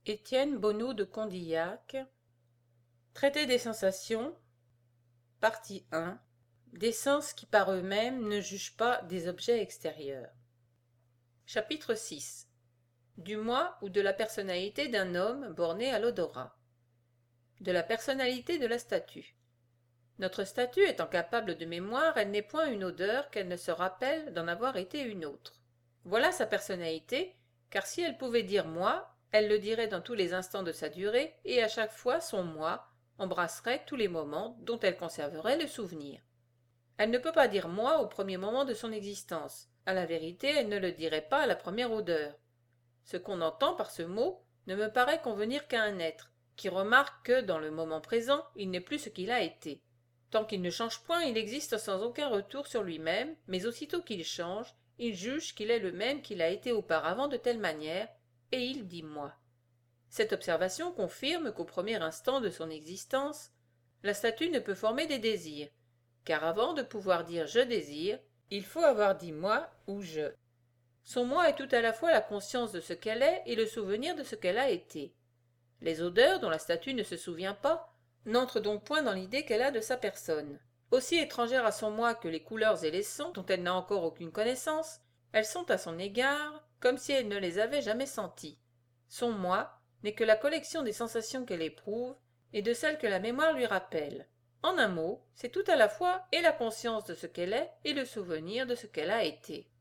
Étienne Bonneau de Condillac. Traité des sensations, partie 1. Des sens qui par eux-mêmes ne jugent pas des objets extérieurs. Chapitre 6. Du moi ou de la personnalité d'un homme borné à l'odorat. De la personnalité de la statue. Notre statue étant capable de mémoire, elle n'est point une odeur qu'elle ne se rappelle d'en avoir été une autre. Voilà sa personnalité, car si elle pouvait dire moi, elle le dirait dans tous les instants de sa durée, et à chaque fois son moi embrasserait tous les moments dont elle conserverait le souvenir. Elle ne peut pas dire moi au premier moment de son existence. À la vérité, elle ne le dirait pas à la première odeur. Ce qu'on entend par ce mot ne me paraît convenir qu'à un être, qui remarque que, dans le moment présent, il n'est plus ce qu'il a été. Tant qu'il ne change point, il existe sans aucun retour sur lui-même, mais aussitôt qu'il change, il juge qu'il est le même qu'il a été auparavant de telle manière, et il dit moi. Cette observation confirme qu'au premier instant de son existence, la statue ne peut former des désirs, car avant de pouvoir dire je désire, il faut avoir dit moi ou je. Son moi est tout à la fois la conscience de ce qu'elle est et le souvenir de ce qu'elle a été. Les odeurs, dont la statue ne se souvient pas, n'entrent donc point dans l'idée qu'elle a de sa personne. Aussi étrangères à son moi que les couleurs et les sons, dont elle n'a encore aucune connaissance, elles sont à son égard comme si elle ne les avait jamais sentis. Son moi n'est que la collection des sensations qu'elle éprouve et de celles que la mémoire lui rappelle. En un mot, c'est tout à la fois et la conscience de ce qu'elle est et le souvenir de ce qu'elle a été.